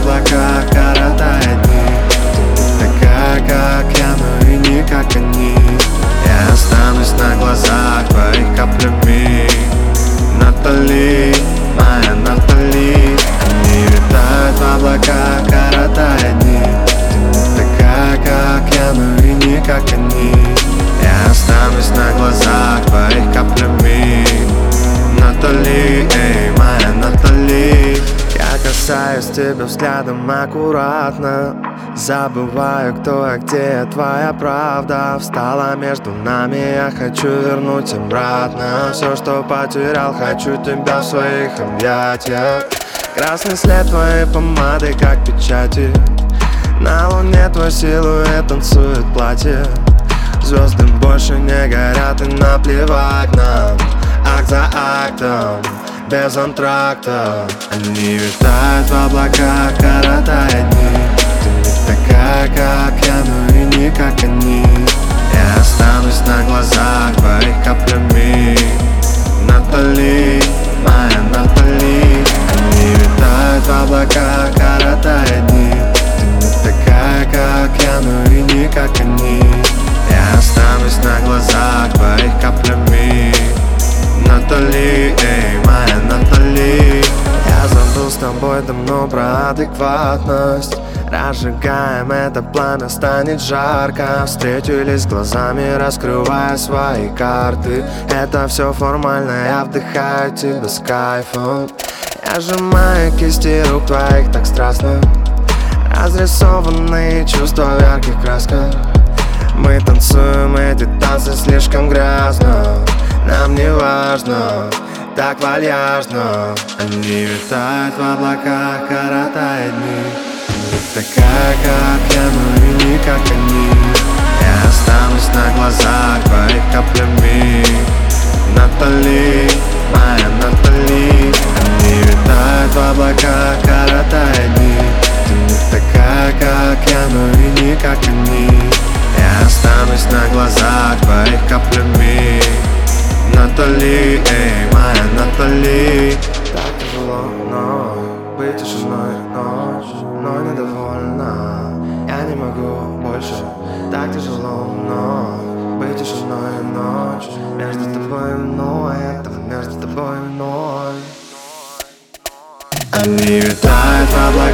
облаках, коротая дни. Ты не такая, как я, но и не как они. Я останусь на глазах твоих каплями. Натали, моя Натали. Они витают в облаках, коротая дни. Ты не такая, как я, но и не как они. Я останусь на глазах твоих каплями. Натали, эй, моя Натали. Я касаюсь тебя взглядом аккуратно. Забываю, кто я, где твоя правда. Встала между нами, я хочу вернуть обратно. Все, что потерял, хочу тебя в своих объятиях. Красный след твоей помады, как печати. На луне твой силуэт танцует платье. Звезды больше не горят и наплевать нам. Акт за актом, без антракта. Они витают в облаках, коротая дни. Ты не такая, как я, но и не как они. Я останусь на глазах твоих каплями. Натали, моя Натали. Они витают в облаках, коротая дни. Ты не такая, как я, но и не как они. Я останусь на глазах твоих каплями. Натали, эй, моя Натали. Я забыл с тобой давно про адекватность. Разжигаем это пламя, станет жарко. Встретились глазами, раскрывая свои карты. Это все формально, я вдыхаю тебя с кайфом. Я сжимаю кисти рук твоих так страстно. Разрисованные чувства в ярких красках. Мы танцуем эти танцы слишком грязно. Нам не важно, так вальяжно. Они витают в облаках, коротая дни. Ты такая, как я, но и не как они. Я останусь на глазах твоих каплями. Натали, моя Натали. Они витают в облаках, коротая дни. Ты не такая, как я, но и не как они. Я останусь на глазах твоих каплями. Натали, эй, моя Натали. Так тяжело, но быть тишиной ночь, но недовольна. Я не могу больше. Так тяжело, но быть тишиной ночь. Между тобой и мной, это между тобой и мной. Они витают в облаках.